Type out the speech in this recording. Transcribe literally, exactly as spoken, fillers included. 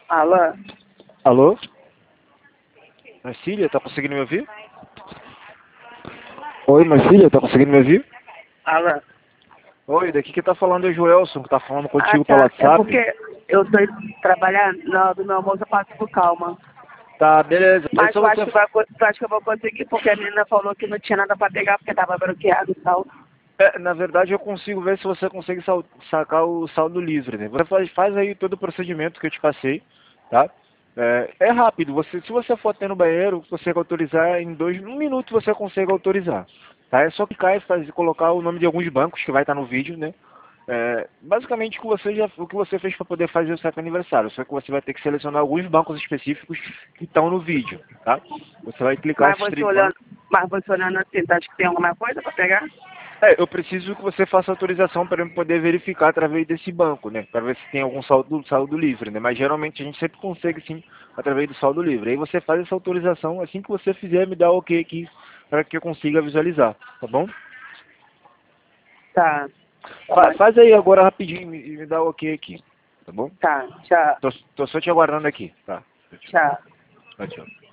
Alô? Alô? Marcília, tá conseguindo me ouvir? Oi, Marcília, tá conseguindo me ouvir? Alô? Oi, daqui que tá falando é o Joelson, que tá falando Ah, contigo pelo tá. É WhatsApp. porque eu tô trabalhando, na hora do meu almoço eu passo por calma. Tá, beleza. É Mas só eu acho você... que, vai, eu acho que eu vou conseguir, porque a menina falou que não tinha nada pra pegar, porque tava bloqueado e tal. É, na verdade, eu consigo ver se você consegue sal- sacar o saldo livre, né? Você faz, faz aí todo o procedimento que eu te passei, tá? É, é rápido. Você, se você for até no banheiro, você consegue autorizar em dois, um minuto você consegue autorizar, tá? É só clicar e fazer, colocar o nome de alguns bancos que vai estar no vídeo, né? É, basicamente o que você já, o que você fez para poder fazer o saque aniversário, só que você vai ter que selecionar alguns bancos específicos que estão no vídeo, tá? Você vai clicar Mas nesses você três olhando, bancos. mas você olhando assim, tá, acho que tem alguma coisa pra pegar? É, eu preciso que você faça autorização para eu poder verificar através desse banco, né? Para ver se tem algum saldo, saldo livre, né? Mas geralmente a gente sempre consegue sim através do saldo livre. Aí você faz essa autorização, assim que você fizer, me dá o ok aqui para que eu consiga visualizar, tá bom? Tá. Fa- Faz aí agora rapidinho e me, me dá o ok aqui, tá bom? Tá, tchau, Tô, tô só te aguardando aqui, tá? Tchau, tchau. tchau. Tchau, tchau.